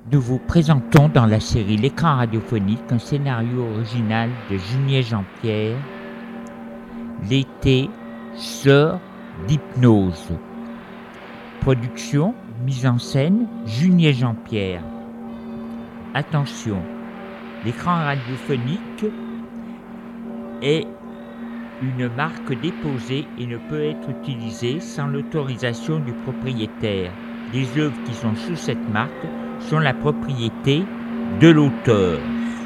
Nous vous présentons dans la série L'écran radiophonique un scénario original de Junier Jean-Pierre, L'été sort d'hypnose. Production, mise en scène, Junier Jean-Pierre. Attention, l'écran radiophonique est une marque déposée et ne peut être utilisée sans l'autorisation du propriétaire. Les œuvres qui sont sous cette marque sont la propriété de l'auteur.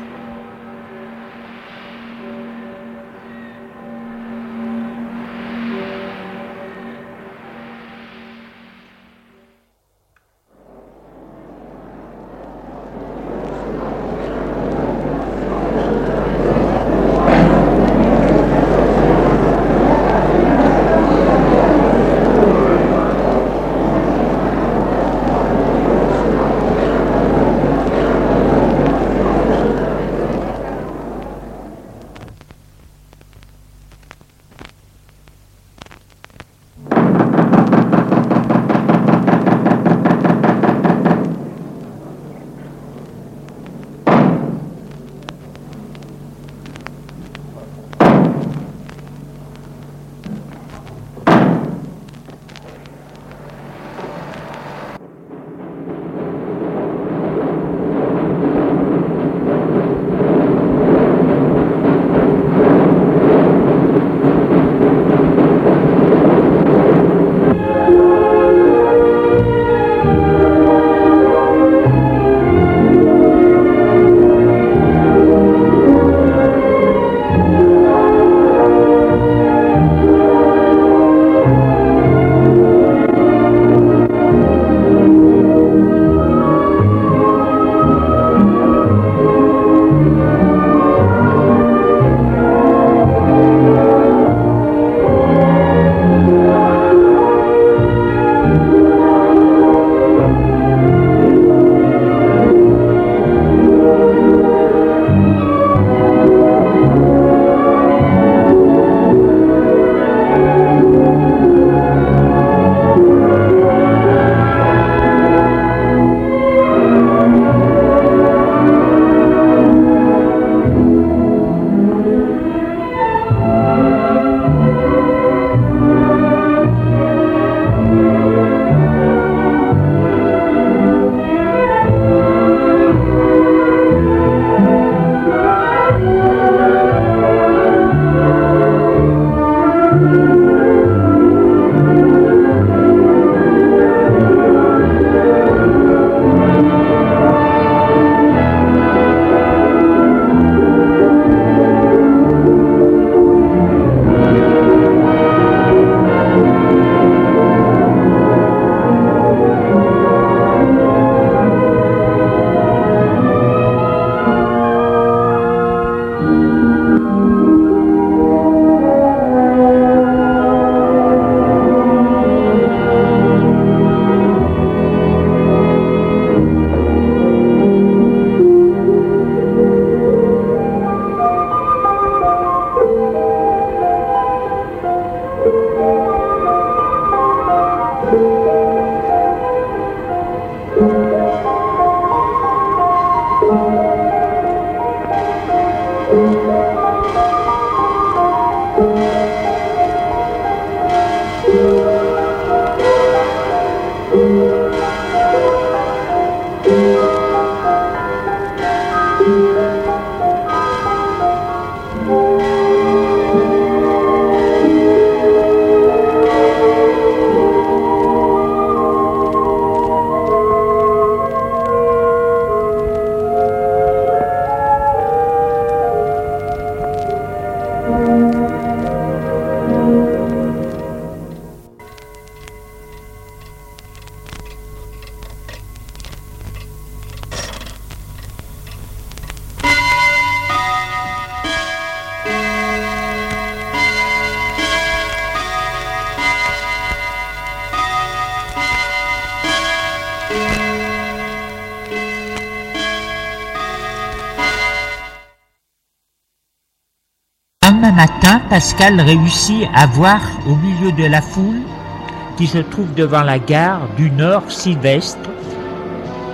Un matin, Pascal réussit à voir au milieu de la foule qui se trouve devant la gare du Nord Sylvestre,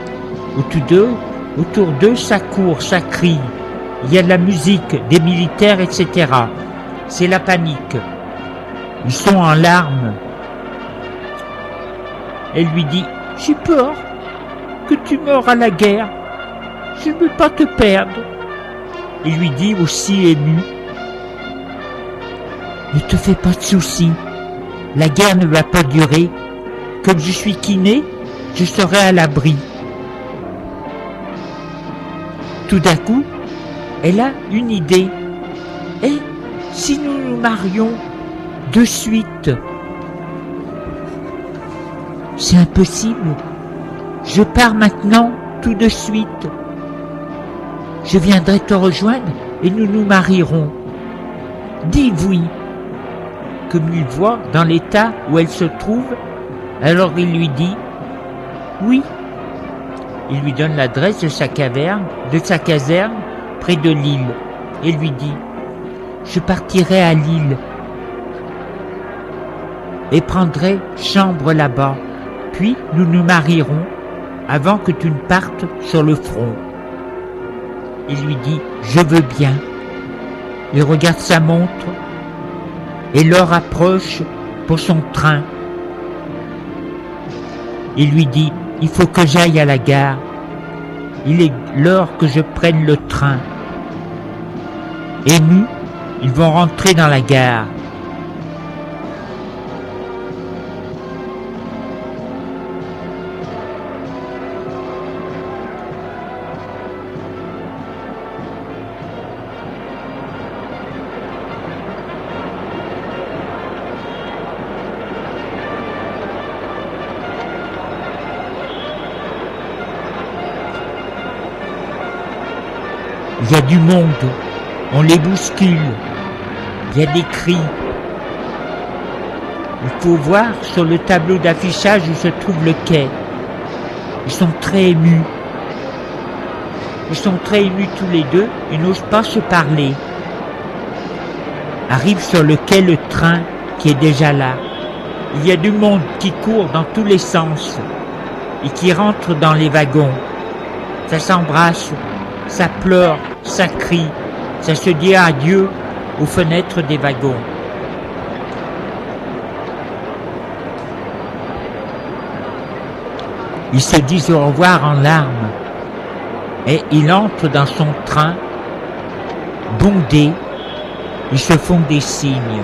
Autour d'eux, ça court, ça crie. Il y a de la musique, des militaires, etc. C'est la panique. Ils sont en larmes. Elle lui dit « J'ai peur que tu meures à la guerre. Je ne veux pas te perdre. » Il lui dit aussi ému « Ne te fais pas de soucis. La guerre ne va pas durer. Comme je suis kiné, je serai à l'abri. » Tout d'un coup, elle a une idée. « Et si nous nous marions de suite ?» « C'est impossible. Je pars maintenant, tout de suite. Je viendrai te rejoindre et nous nous marierons. Dis oui. » Comme il voit dans l'état où elle se trouve, alors il lui dit oui. Il lui donne l'adresse de sa caserne près de l'île et lui dit « Je partirai à l'île et prendrai chambre là-bas. Puis nous nous marierons avant que tu ne partes sur le front. » Il lui dit « Je veux bien. » Il regarde sa montre et l'heure approche pour son train. Il lui dit « Il faut que j'aille à la gare. Il est l'heure que je prenne le train. » Émus, ils vont rentrer dans la gare. Il y a du monde, on les bouscule, il y a des cris. Il faut voir sur le tableau d'affichage où se trouve le quai. Ils sont très émus. Ils sont très émus tous les deux et n'osent pas se parler. Arrive sur le quai le train qui est déjà là. Il y a du monde qui court dans tous les sens et qui rentre dans les wagons. Ça s'embrasse, ça pleure, ça crie, ça se dit adieu aux fenêtres des wagons. Ils se disent au revoir en larmes et il entre dans son train, bondé, ils se font des signes.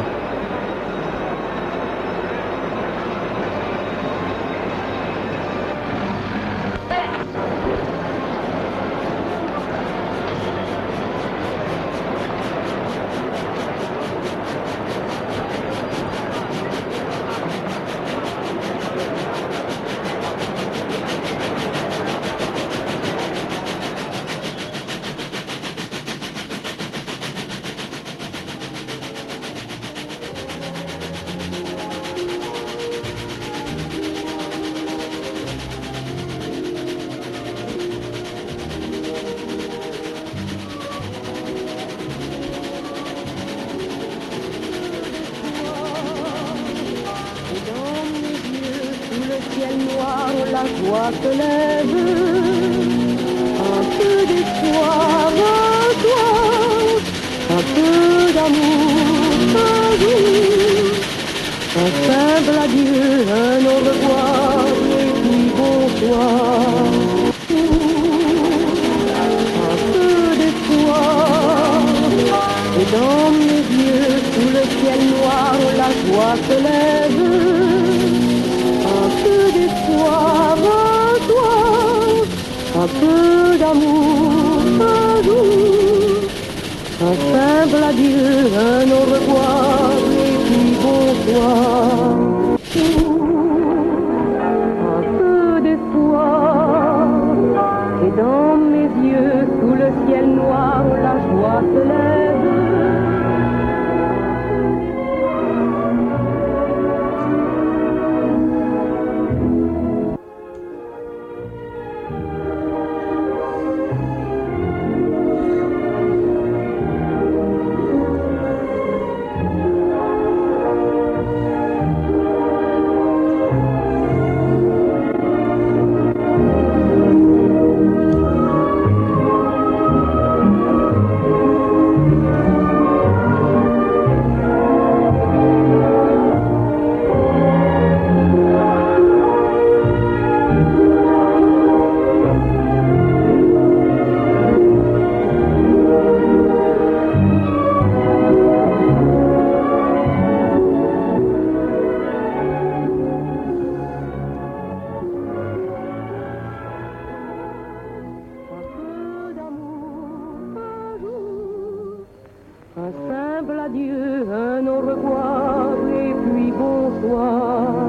Un simple adieu, un au revoir et puis bonsoir.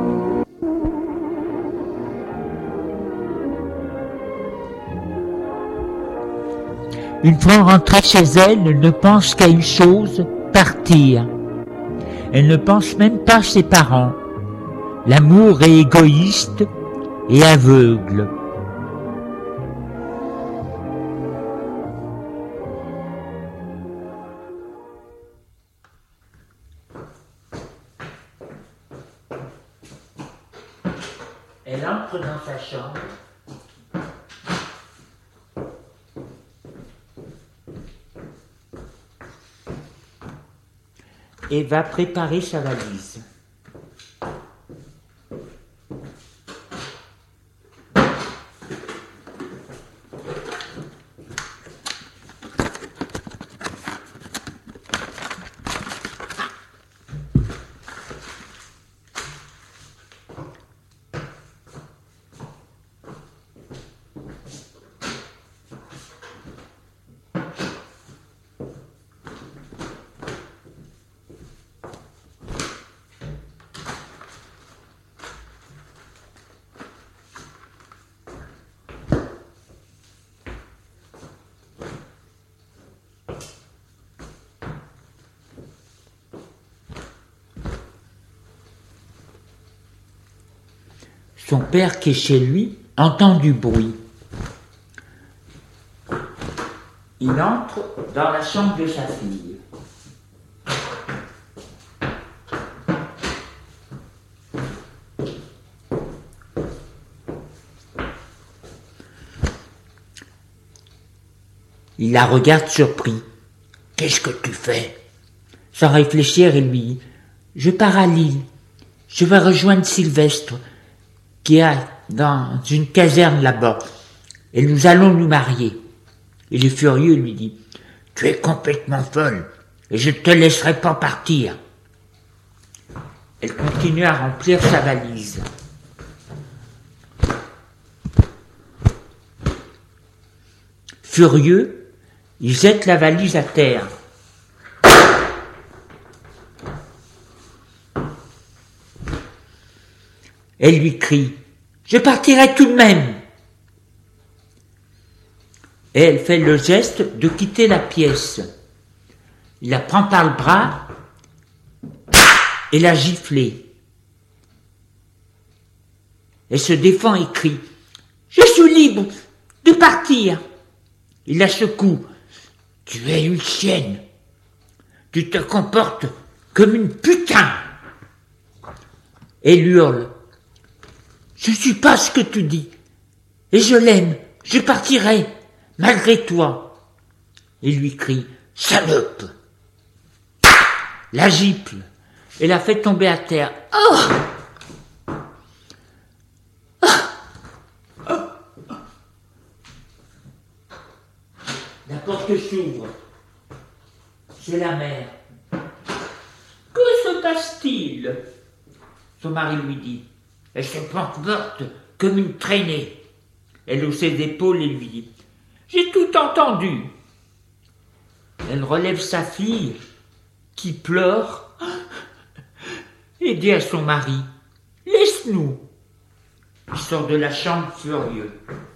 Une fois rentrée chez elle, elle ne pense qu'à une chose, partir. Elle ne pense même pas à ses parents. L'amour est égoïste et aveugle. Elle entre dans sa chambre. Et va préparer sa valise. Son père, qui est chez lui, entend du bruit. Il entre dans la chambre de sa fille. Il la regarde surpris. « Qu'est-ce que tu fais ?» Sans réfléchir, il lui dit « Je pars à Lille. Je vais rejoindre Sylvestre, qui est dans une caserne là-bas, et nous allons nous marier. » Il est furieux et lui dit « Tu es complètement folle, et je ne te laisserai pas partir. » Elle continue à remplir sa valise. Furieux, il jette la valise à terre. Elle lui crie « Je partirai tout de même !» Et elle fait le geste de quitter la pièce. Il la prend par le bras et la gifle. Elle se défend et crie « Je suis libre de partir !» Il la secoue « Tu es une chienne. Tu te comportes comme une putain !» Elle hurle « Je ne suis pas ce que tu dis, et je l'aime, je partirai, malgré toi. » Il lui crie « Salope !» La gifle et la fait tomber à terre. Oh! La porte s'ouvre. C'est la mère. « Que se passe-t-il ?» Son mari lui dit. Elle se comporte comme une traînée. Elle hausse ses épaules et lui dit « J'ai tout entendu. » Elle relève sa fille, qui pleure, et dit à son mari « Laisse-nous. » Il sort de la chambre furieux.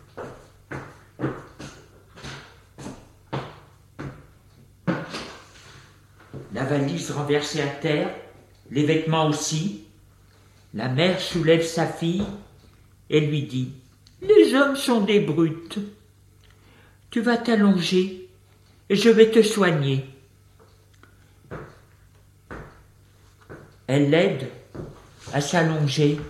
La valise renversée à terre, les vêtements aussi. La mère soulève sa fille et lui dit « Les hommes sont des brutes. Tu vas t'allonger et je vais te soigner. » Elle l'aide à s'allonger.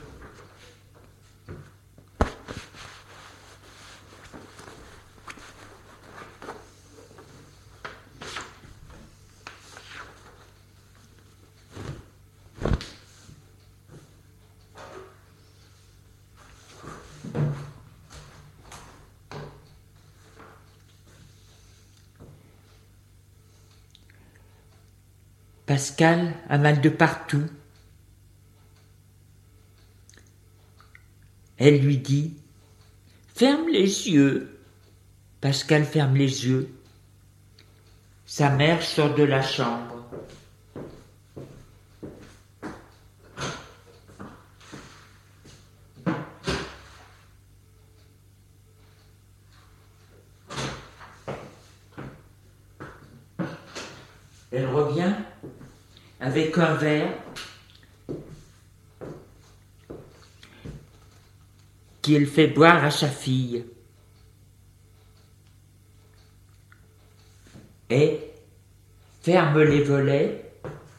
Pascal a mal de partout. Elle lui dit « Ferme les yeux. » Pascal ferme les yeux. Sa mère sort de la chambre. Elle revient avec un verre qu'elle fait boire à sa fille. Et ferme les volets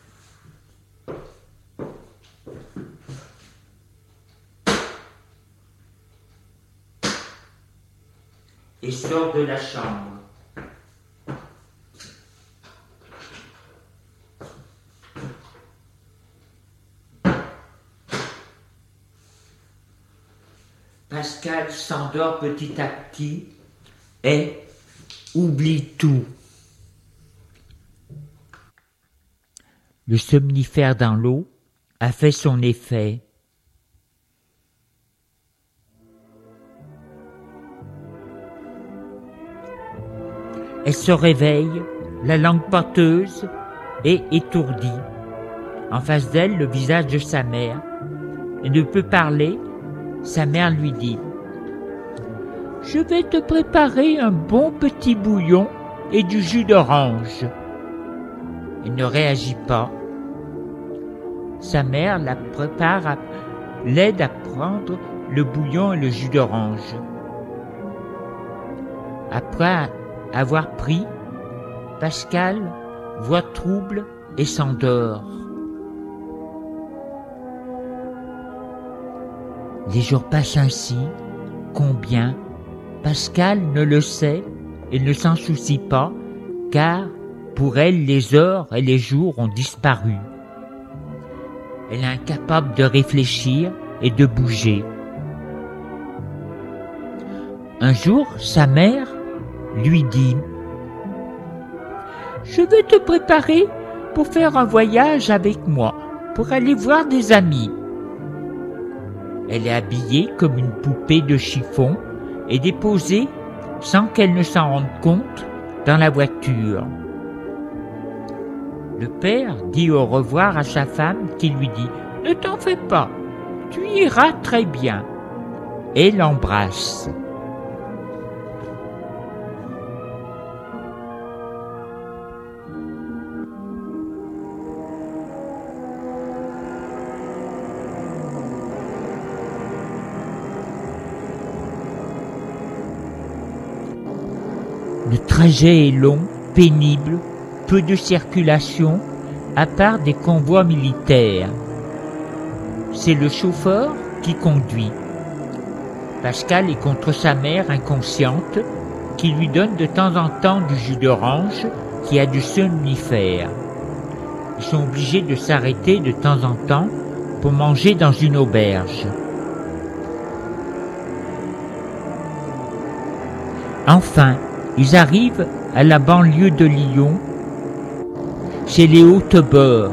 et sort de la chambre. Pascal s'endort petit à petit et oublie tout. Le somnifère dans l'eau a fait son effet. Elle se réveille, la langue porteuse et étourdie. En face d'elle, le visage de sa mère. Elle ne peut parler. Sa mère lui dit « Je vais te préparer un bon petit bouillon et du jus d'orange. » Elle ne réagit pas. Sa mère la prépare, l'aide à prendre le bouillon et le jus d'orange. Après avoir pris, Pascal voit trouble et s'endort. Les jours passent ainsi. Combien? Pascal ne le sait et ne s'en soucie pas, car pour elle, les heures et les jours ont disparu. Elle est incapable de réfléchir et de bouger. Un jour, sa mère lui dit « Je vais te préparer pour faire un voyage avec moi, pour aller voir des amis. » Elle est habillée comme une poupée de chiffon et déposée, sans qu'elle ne s'en rende compte, dans la voiture. Le père dit au revoir à sa femme qui lui dit « Ne t'en fais pas, tu iras très bien » et l'embrasse. Le trajet est long, pénible, peu de circulation, à part des convois militaires. C'est le chauffeur qui conduit. Pascal est contre sa mère inconsciente, qui lui donne de temps en temps du jus d'orange qui a du somnifère. Ils sont obligés de s'arrêter de temps en temps pour manger dans une auberge. Enfin, ils arrivent à la banlieue de Lyon, chez les Hauteboers.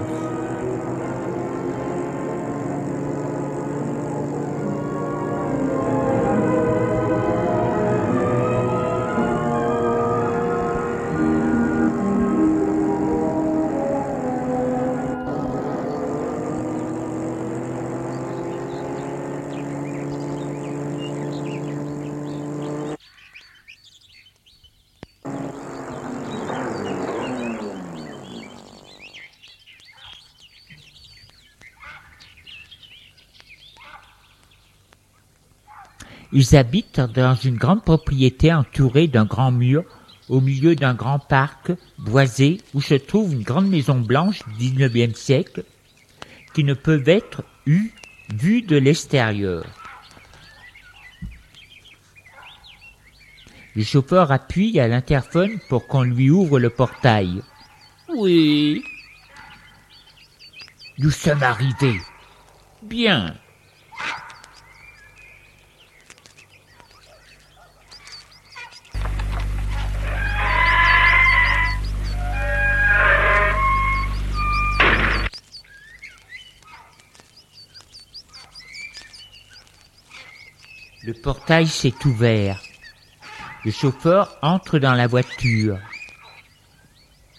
Ils habitent dans une grande propriété entourée d'un grand mur, au milieu d'un grand parc boisé où se trouve une grande maison blanche du XIXe siècle qui ne peut être vue de l'extérieur. Le chauffeur appuie à l'interphone pour qu'on lui ouvre le portail. « Oui. »« Nous sommes arrivés. »« Bien. » Le portail s'est ouvert. Le chauffeur entre dans la voiture.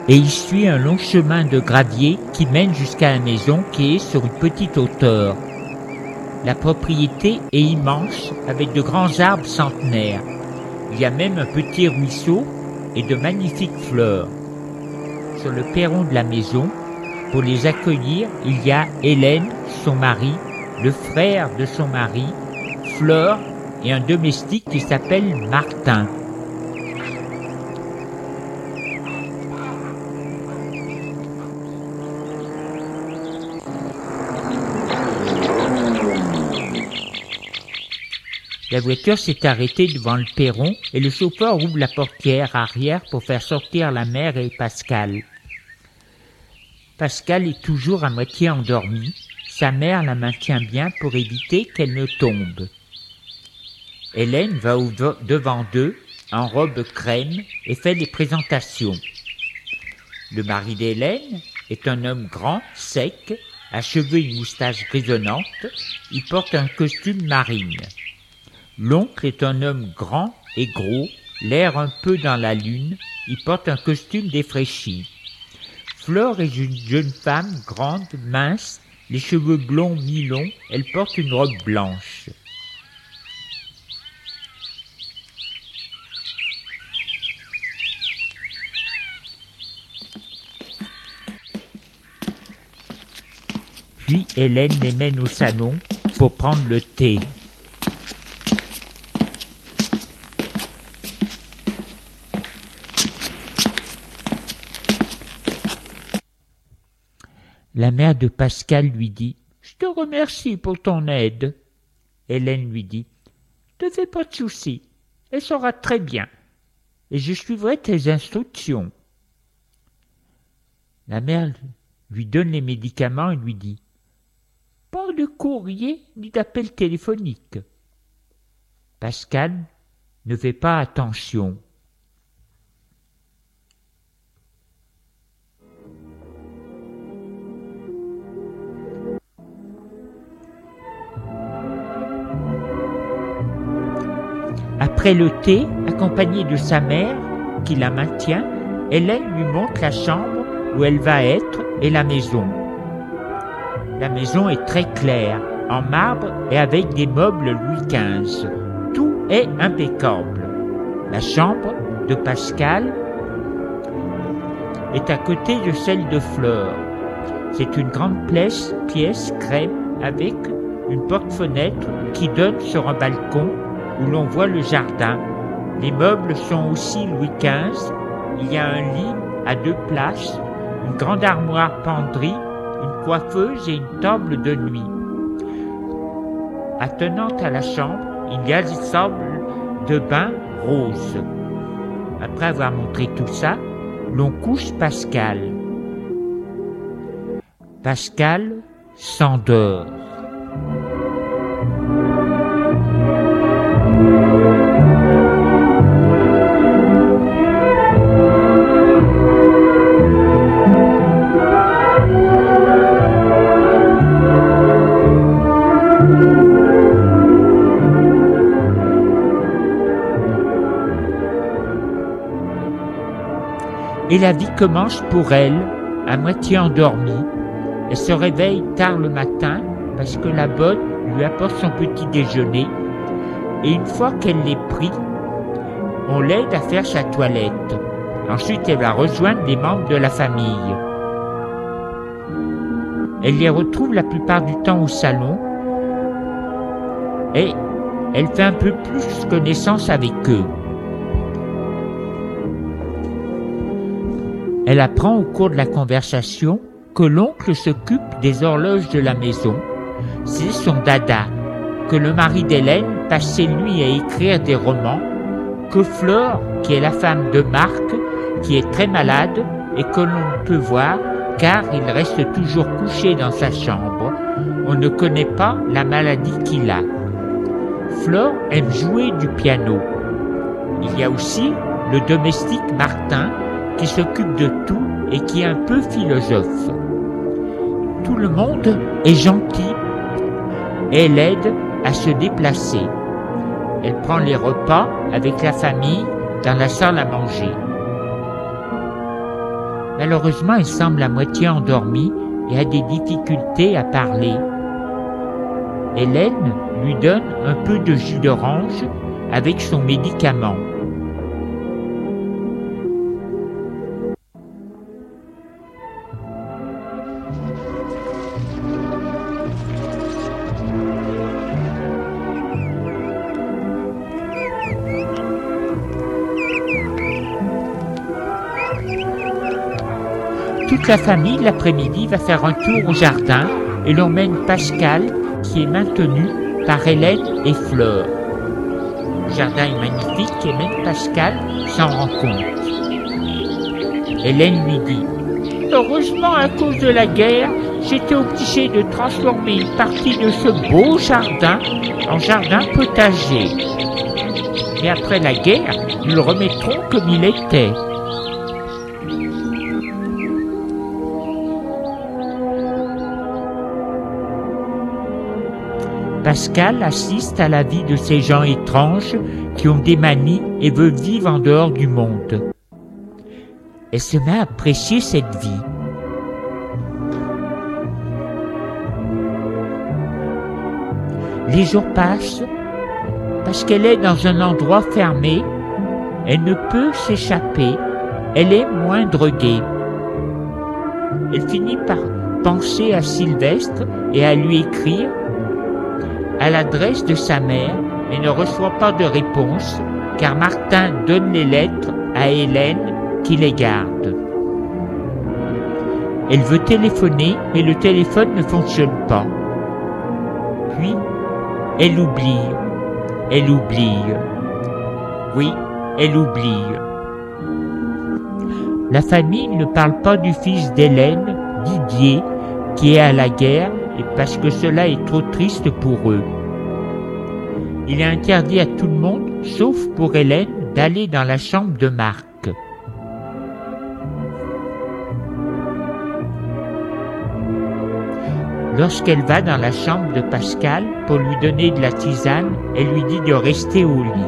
et il suit un long chemin de gravier qui mène jusqu'à la maison qui est sur une petite hauteur. La propriété est immense avec de grands arbres centenaires. Il y a même un petit ruisseau et de magnifiques fleurs. Sur le perron de la maison, pour les accueillir, il y a Hélène, son mari, le frère de son mari, Fleur et un domestique qui s'appelle Martin. La voiture s'est arrêtée devant le perron et le chauffeur ouvre la portière arrière pour faire sortir la mère et Pascal. Pascal est toujours à moitié endormie. Sa mère la maintient bien pour éviter qu'elle ne tombe. Hélène va devant d'eux en robe crème et fait les présentations. Le mari d'Hélène est un homme grand, sec, à cheveux et une moustache grisonnante. Il porte un costume marine. L'oncle est un homme grand et gros, l'air un peu dans la lune. Il porte un costume défraîchi. Fleur est une jeune femme grande, mince, les cheveux blonds mi-longs. Elle porte une robe blanche. Puis Hélène les mène au salon pour prendre le thé. La mère de Pascal lui dit « Je te remercie pour ton aide. » Hélène lui dit « Ne te fais pas de soucis, elle sera très bien, et je suivrai tes instructions. » La mère lui donne les médicaments et lui dit « Pas de courrier ni d'appel téléphonique. » Pascal ne fait pas attention. Après le thé, accompagnée de sa mère, qui la maintient, Hélène lui montre la chambre où elle va être et la maison. La maison est très claire, en marbre et avec des meubles Louis XV. Tout est impeccable. La chambre de Pascal est à côté de celle de Fleur. C'est une grande pièce crème avec une porte-fenêtre qui donne sur un balcon où l'on voit le jardin. Les meubles sont aussi Louis XV. Il y a un lit à 2 places, une grande armoire penderie, une coiffeuse et une table de nuit. Attenante à la chambre, il y a des sables de bain roses. Après avoir montré tout ça, l'on couche Pascal. Pascal s'endort. Et la vie commence pour elle, à moitié endormie. Elle se réveille tard le matin parce que la bonne lui apporte son petit déjeuner. Et une fois qu'elle l'est pris, on l'aide à faire sa toilette. Ensuite, elle va rejoindre les membres de la famille. Elle les retrouve la plupart du temps au salon et elle fait un peu plus connaissance avec eux. Elle apprend au cours de la conversation que l'oncle s'occupe des horloges de la maison. C'est son dada, que le mari d'Hélène passe ses nuits à écrire des romans, que Fleur, qui est la femme de Marc, qui est très malade et que l'on peut voir car il reste toujours couché dans sa chambre. On ne connaît pas la maladie qu'il a. Fleur aime jouer du piano. Il y a aussi le domestique Martin, qui s'occupe de tout et qui est un peu philosophe. Tout le monde est gentil et l'aide à se déplacer. Elle prend les repas avec la famille dans la salle à manger. Malheureusement, elle semble à moitié endormie et a des difficultés à parler. Hélène lui donne un peu de jus d'orange avec son médicament. Toute la famille, l'après-midi, va faire un tour au jardin et l'on mène Pascal, qui est maintenu par Hélène et Fleur. Le jardin est magnifique et même Pascal s'en rend compte. Hélène lui dit « Heureusement, à cause de la guerre, j'étais obligée de transformer une partie de ce beau jardin en jardin potager. Mais après la guerre, nous le remettrons comme il était. » Pascal assiste à la vie de ces gens étranges qui ont des manies et veulent vivre en dehors du monde. Elle se met à apprécier cette vie. Les jours passent parce qu'elle est dans un endroit fermé. Elle ne peut s'échapper. Elle est moins droguée. Elle finit par penser à Sylvestre et à lui écrire à l'adresse de sa mère, mais ne reçoit pas de réponse car Martin donne les lettres à Hélène qui les garde. Elle veut téléphoner, mais le téléphone ne fonctionne pas. Puis, elle oublie. Elle oublie. Oui, elle oublie. La famille ne parle pas du fils d'Hélène, Didier, qui est à la guerre, et parce que cela est trop triste pour eux. Il est interdit à tout le monde, sauf pour Hélène, d'aller dans la chambre de Marc. Lorsqu'elle va dans la chambre de Pascal pour lui donner de la tisane, elle lui dit de rester au lit.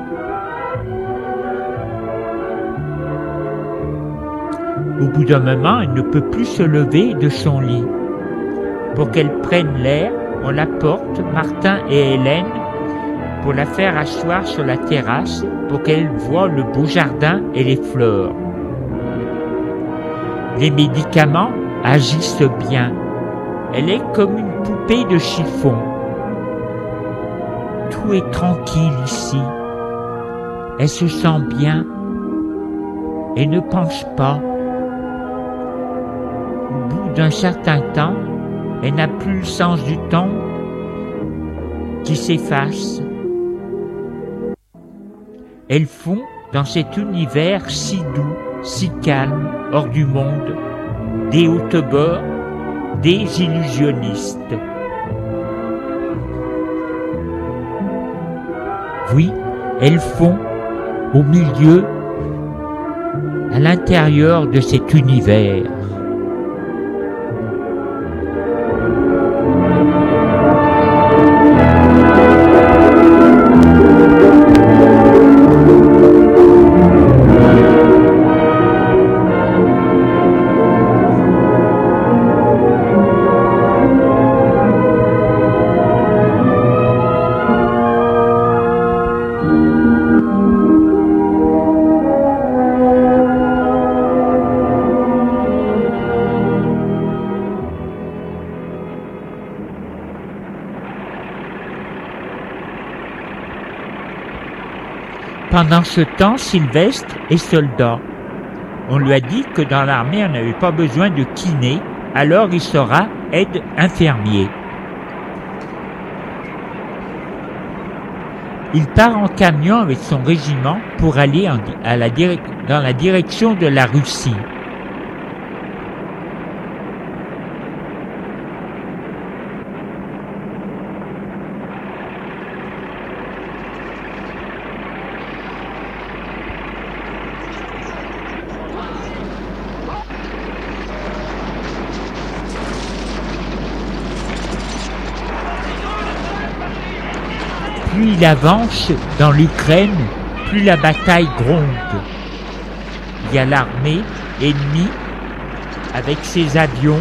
Au bout d'un moment, elle ne peut plus se lever de son lit. Pour qu'elle prenne l'air, on la porte, Martin et Hélène, pour la faire asseoir sur la terrasse pour qu'elle voie le beau jardin et les fleurs. Les médicaments agissent bien. Elle est comme une poupée de chiffon. Tout est tranquille ici. Elle se sent bien. Elle ne pense pas. Au bout d'un certain temps, elle n'a plus le sens du temps qui s'efface. Elle fond dans cet univers si doux, si calme, hors du monde, des haute-bords, des illusionnistes. Oui, elles font au milieu, à l'intérieur de cet univers. Pendant ce temps, Sylvestre est soldat. On lui a dit que dans l'armée, on n'avait pas besoin de kiné, alors il sera aide-infirmier. Il part en camion avec son régiment pour aller dans la direction de la Russie. Plus il avance dans l'Ukraine, plus la bataille gronde. Il y a l'armée ennemie avec ses avions.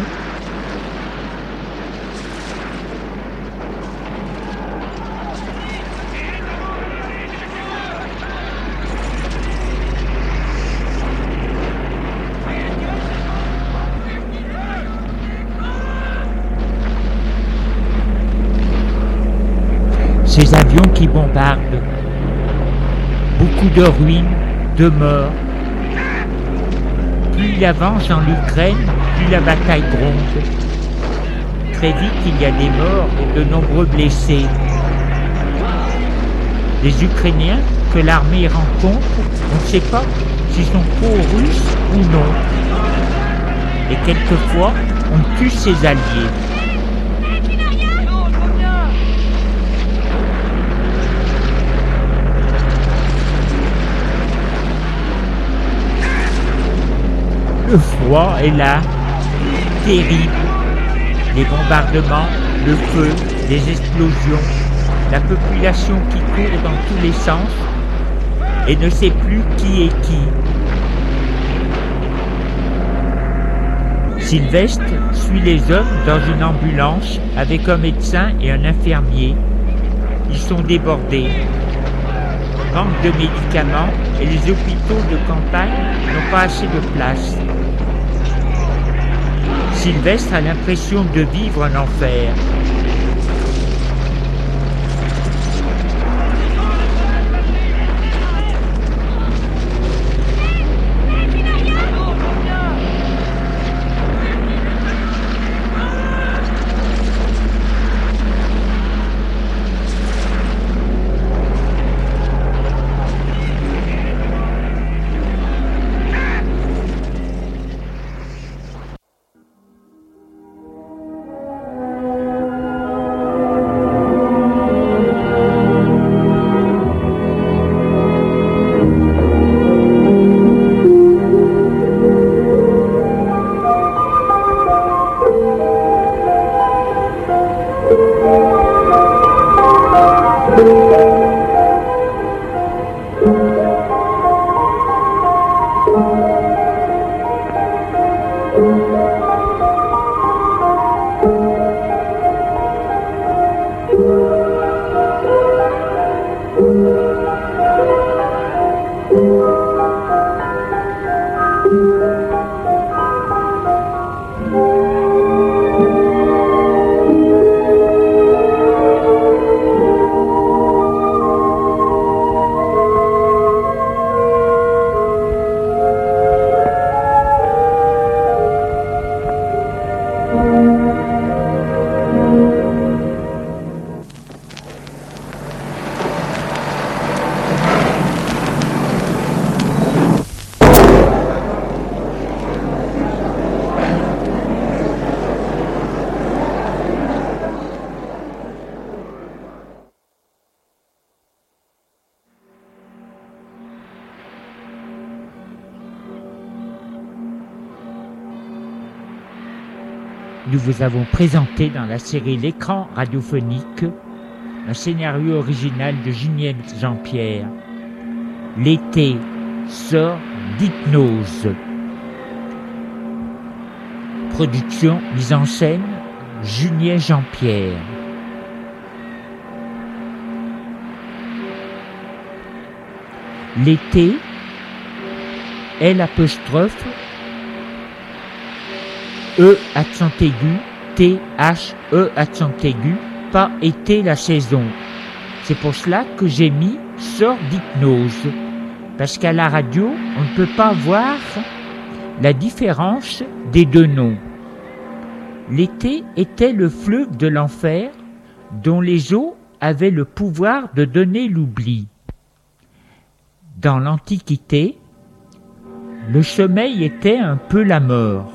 Ces avions qui bombardent, beaucoup de ruines, de morts. Plus il avance dans l'Ukraine, plus la bataille gronde. Très vite, il y a des morts et de nombreux blessés. Les Ukrainiens que l'armée rencontre, on ne sait pas s'ils sont pro-russes ou non. Et quelquefois, on tue ses alliés. Le froid est là, terrible. Les bombardements, le feu, les explosions, la population qui court dans tous les sens et ne sait plus qui est qui. Sylvestre suit les hommes dans une ambulance avec un médecin et un infirmier. Ils sont débordés. Manque de médicaments et les hôpitaux de campagne n'ont pas assez de place. Sylvestre a l'impression de vivre un enfer. Nous vous avons présenté dans la série L'écran radiophonique un scénario original de Julien Jean-Pierre. L'été sort d'Hypnose. Production, mise en scène, Julien Jean-Pierre. L'été, L', E accent aigu, T, H, E accent aigu, pas été la saison. C'est pour cela que j'ai mis sort d'Hypnose. Parce qu'à la radio, on ne peut pas voir la différence des deux noms. L'été était le fleuve de l'enfer dont les eaux avaient le pouvoir de donner l'oubli. Dans l'Antiquité, le sommeil était un peu la mort.